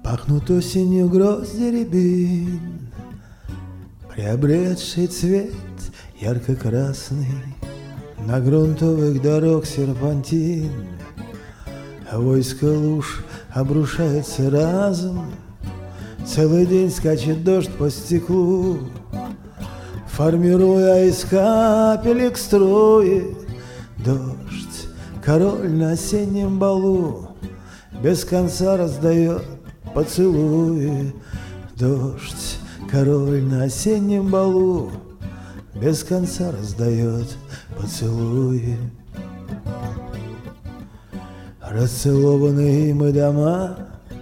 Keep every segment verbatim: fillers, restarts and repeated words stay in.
Пахнут осенью грозди рябин, приобретший цвет ярко-красный, на грунтовых дорог серпантин. Войско луж обрушается разом, целый день скачет дождь по стеклу, формируя из капелек струи. Дождь, король на осеннем балу, без конца раздает поцелуи. Дождь, король на осеннем балу, без конца раздает поцелуи. Расцелованные мы дома,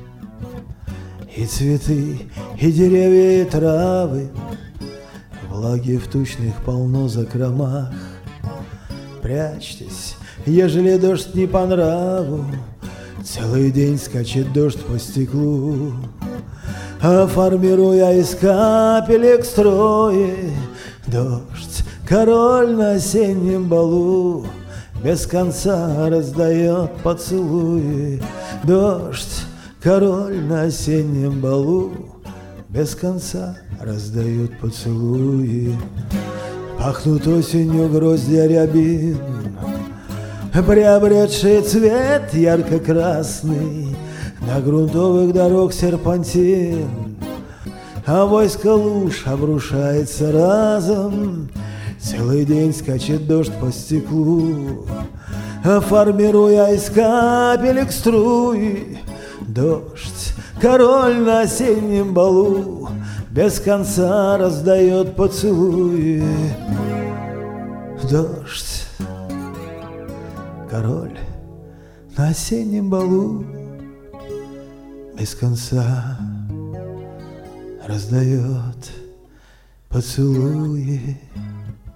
и цветы, и деревья, и травы, влаги в тучных полно закромах. Прячьтесь, ежели дождь не по нраву, целый день скачет дождь по стеклу, а формируя из капелек строи. Дождь, король на осеннем балу, без конца раздает поцелуи. Дождь, король на осеннем балу, без конца раздают поцелуи. Пахнут осенью гроздья рябин, приобретшие цвет ярко-красный, на грунтовых дорог серпантин. А войско луж обрушается разом, целый день скачет дождь по стеклу, формируя из капелек струи. Дождь, король на осеннем балу, без конца раздает поцелуи. Дождь, король на осеннем балу, без конца раздает поцелуи.